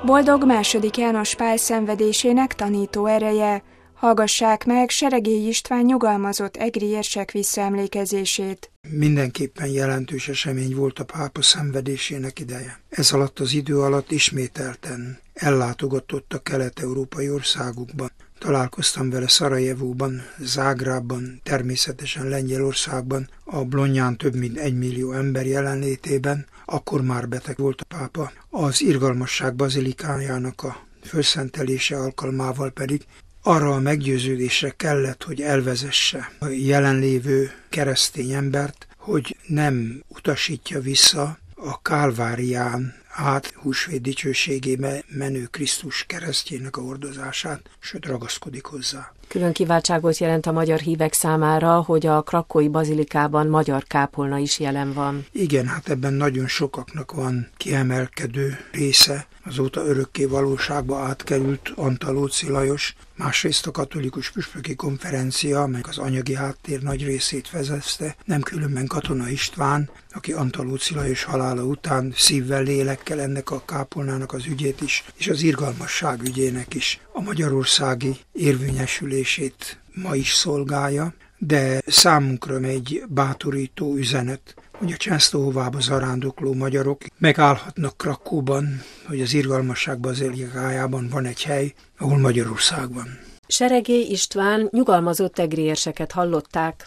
Boldog II. János Pál szenvedésének tanító ereje. Hallgassák meg Seregély István nyugalmazott egri érsek visszaemlékezését. Mindenképpen jelentős esemény volt a pápa szenvedésének ideje. Ez alatt az idő alatt ismételten ellátogatott a kelet-európai országokban. Találkoztam vele Szarajevóban, Zágrábban, természetesen Lengyelországban, a Blonján több mint 1 millió ember jelenlétében. Akkor már beteg volt a pápa. Az Irgalmasság bazilikájának a fölszentelése alkalmával pedig arra a meggyőződésre kellett, hogy elvezesse a jelenlévő keresztény embert, hogy nem utasítja vissza a Kálvárián át húsvét dicsőségébe menő Krisztus keresztjének a hordozását, sőt ragaszkodik hozzá. Külön kiváltságot jelent a magyar hívek számára, hogy a krakkói bazilikában magyar kápolna is jelen van. Igen, hát ebben nagyon sokaknak van kiemelkedő része. Azóta örökké valóságba átkerült Antalóci Lajos, másrészt a katolikus püspöki konferencia, amely az anyagi háttér nagy részét vezette, nem különben Katona István, aki Antalóci Lajos halála után szívvel, lélekkel ennek a kápolnának az ügyét is, és az irgalmasság ügyének is a magyarországi érvényesülését ma is szolgálja, de számunkra egy bátorító üzenet, hogy a Csensztóhovába zarándokló magyarok megállhatnak Krakóban, hogy az Irgalmasság bazilikájában van egy hely, ahol Magyarország van. Seregély István nyugalmazott egri érseket hallották.